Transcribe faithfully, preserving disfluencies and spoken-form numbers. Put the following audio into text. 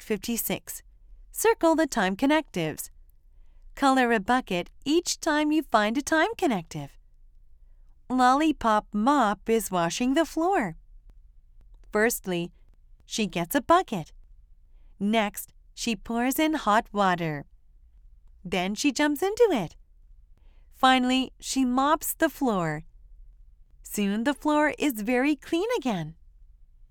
fifty-six. Circle the time connectives. Color a bucket each time you find a time connective. Lollipop Mop is washing the floor. Firstly, she gets a bucket. Next, she pours in hot water. Then she jumps into it. Finally, she mops the floor. Soon the floor is very clean again.